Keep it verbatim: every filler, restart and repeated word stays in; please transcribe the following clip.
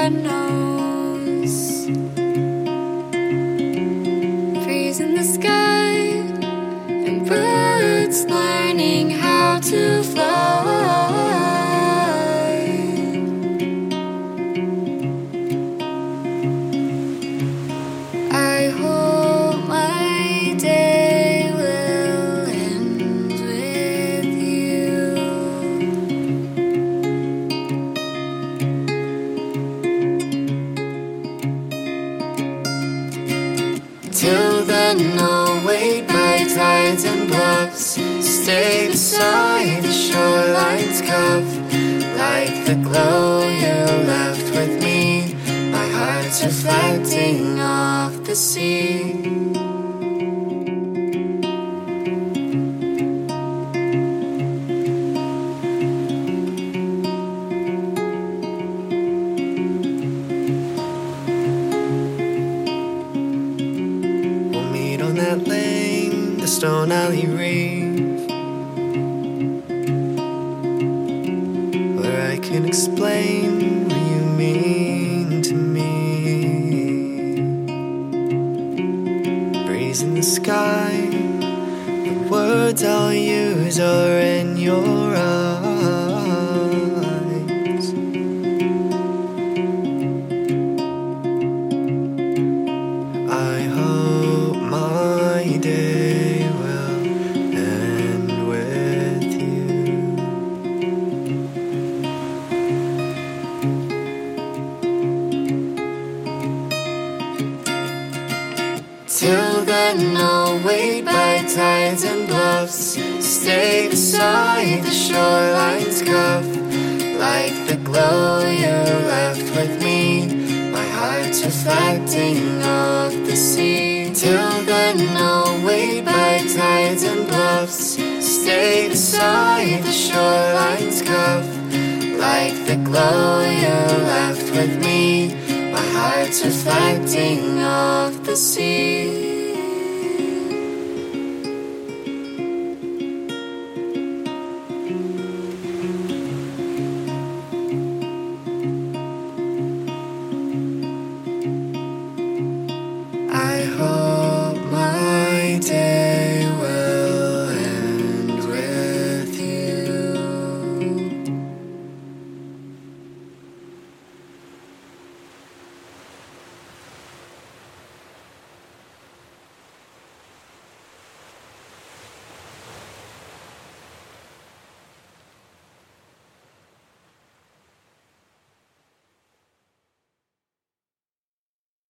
red nose, freezing the sky, and birds learning how to fly. I hope my day will end with you. Till then, I'll wait by tides and bluffs, stay beside the shoreline's cuff, like the glow you left with me. My heart's reflecting off the sea. We'll meet on that lane, the Stone Alley Reef, where I can explain what you mean to me. Breeze in the sky, the words I'll use are in your eyes. I hope my day will end with you. Till then, I'll wait by tides and bluffs, stay beside the shoreline's cuff, like the glow you left with me. My heart's reflecting off the sea. Till then, I'll wait by tides and bluffs, stay beside the shoreline's cuff, like the glow you left with me. My heart's reflecting off the sea.